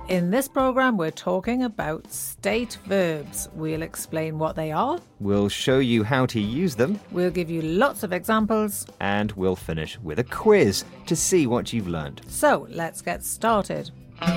In this programme, we're talking about state verbs. We'll explain what they are. We'll show you how to use them. We'll give you lots of examples. And we'll finish with a quiz to see what you've learned. So, let's get started.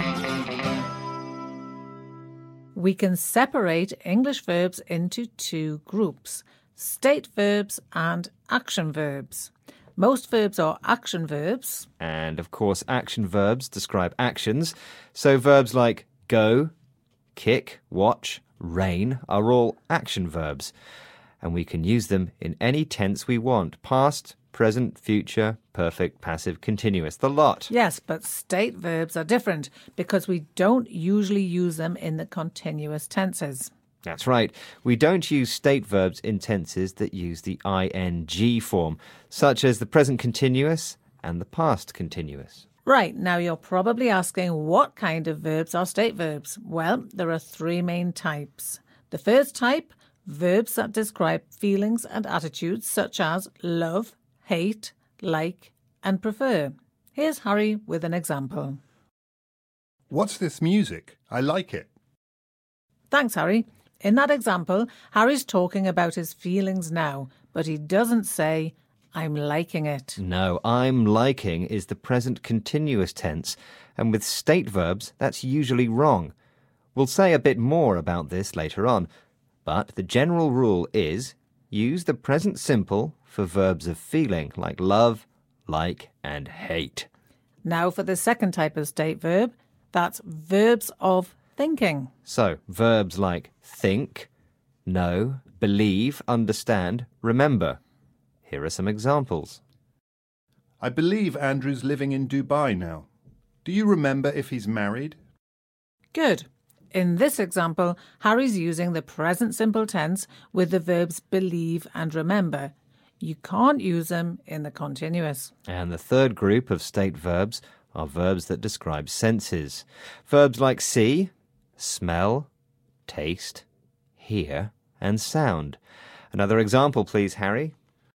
We can separate English verbs into two groups, state verbs and action verbs. Most verbs are action verbs. And, of course, action verbs describe actions. So verbs like go, kick, watch, rain are all action verbs. And we can use them in any tense we want. Past, present, future, perfect, passive, continuous, the lot. Yes, but state verbs are different because we don't usually use them in the continuous tenses. That's right. We don't use state verbs in tenses that use the ing form, such as the present continuous and the past continuous. Right, now you're probably asking what kind of verbs are state verbs. Well, there are three main types. The first type, verbs that describe feelings and attitudes such as love, hate, like, and prefer. Here's Harry with an example. What's this music? I like it. Thanks, Harry. In that example, Harry's talking about his feelings now, but he doesn't say, I'm liking it. No, I'm liking is the present continuous tense, and with state verbs, that's usually wrong. We'll say a bit more about this later on, but the general rule is use the present simple for verbs of feeling, like love, like, and hate. Now for the second type of state verb, that's verbs of thinking. So, verbs like think, know, believe, understand, remember. Here are some examples. I believe Andrew's living in Dubai now. Do you remember if he's married? Good. In this example, Harry's using the present simple tense with the verbs believe and remember. You can't use them in the continuous. And the third group of state verbs are verbs that describe senses. Verbs like see, smell, taste, hear, and sound. Another example, please, Harry.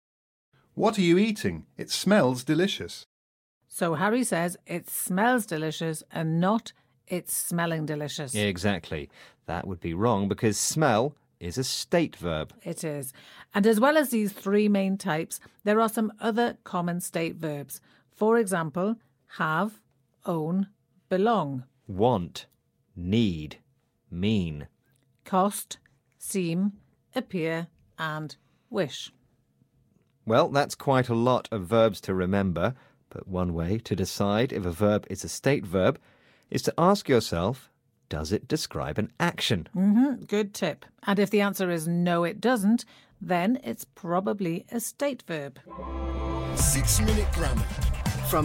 What are you eating? It smells delicious. So Harry says it smells delicious and not it's smelling delicious. Exactly. That would be wrong because smell is a state verb. It is. And as well as these three main types, there are some other common state verbs. For example, have, own, belong. Want, need, mean. Cost, seem, appear, and wish. Well, that's quite a lot of verbs to remember, but one way to decide if a verb is a state verb is to ask yourself, does it describe an action? Good tip. And if the answer is no, it doesn't, then it's probably a state verb. 6-minute grammar. From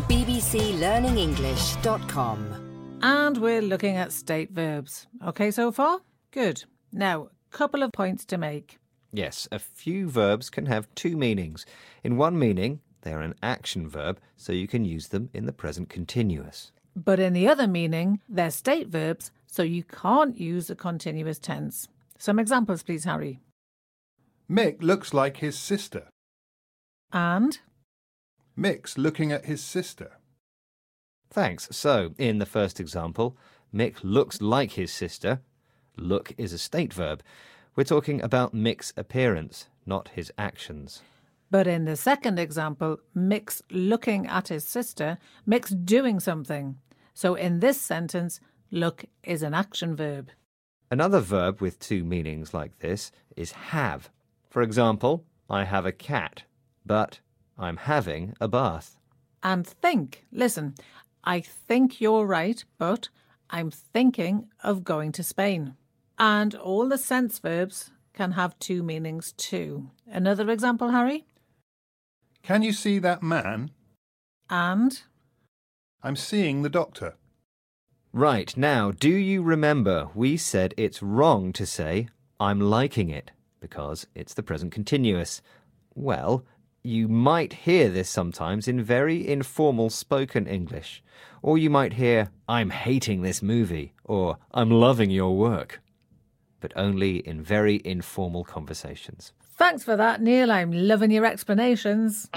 bbclearningenglish.com. And we're looking at state verbs. Okay so far? Good. Now, couple of points to make. Yes, a few verbs can have two meanings. In one meaning, they're an action verb, so you can use them in the present continuous. But in the other meaning, they're state verbs, so you can't use the continuous tense. Some examples, please, Harry. Mick looks like his sister. And? Mick's looking at his sister. Thanks. So, in the first example, Mick looks like his sister. Look is a state verb. We're talking about Mick's appearance, not his actions. But in the second example, Mick's looking at his sister, Mick's doing something. So in this sentence, look is an action verb. Another verb with two meanings like this is have. For example, I have a cat, but I'm having a bath. And think. Listen, I think you're right, but I'm thinking of going to Spain. And all the sense verbs can have two meanings too. Another example, Harry? Can you see that man? And? I'm seeing the doctor. Right, now, do you remember we said it's wrong to say, I'm liking it, because it's the present continuous? Well, you might hear this sometimes in very informal spoken English. Or you might hear, I'm hating this movie, or I'm loving your work. But only in very informal conversations. Thanks for that, Neil. I'm loving your explanations.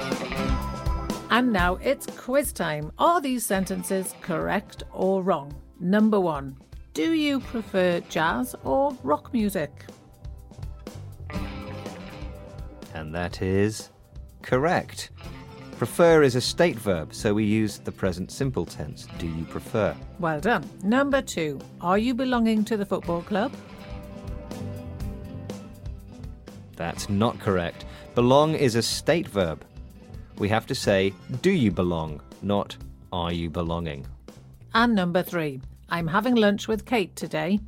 And now it's quiz time. Are these sentences correct or wrong? Number 1. Do you prefer jazz or rock music? And that is correct. Prefer is a state verb, so we use the present simple tense. Do you prefer? Well done. Number 2. Are you belonging to the football club? That's not correct. Belong is a state verb. We have to say, do you belong, not are you belonging. And number 3. I'm having lunch with Kate today.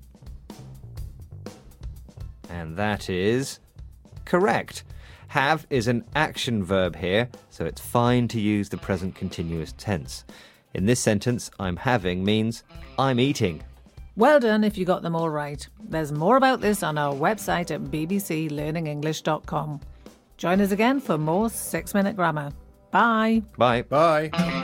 And that is correct. Have is an action verb here, so it's fine to use the present continuous tense. In this sentence, I'm having means I'm eating. Well done if you got them all right. There's more about this on our website at bbclearningenglish.com. Join us again for more 6 Minute Grammar. Bye. Bye. Bye.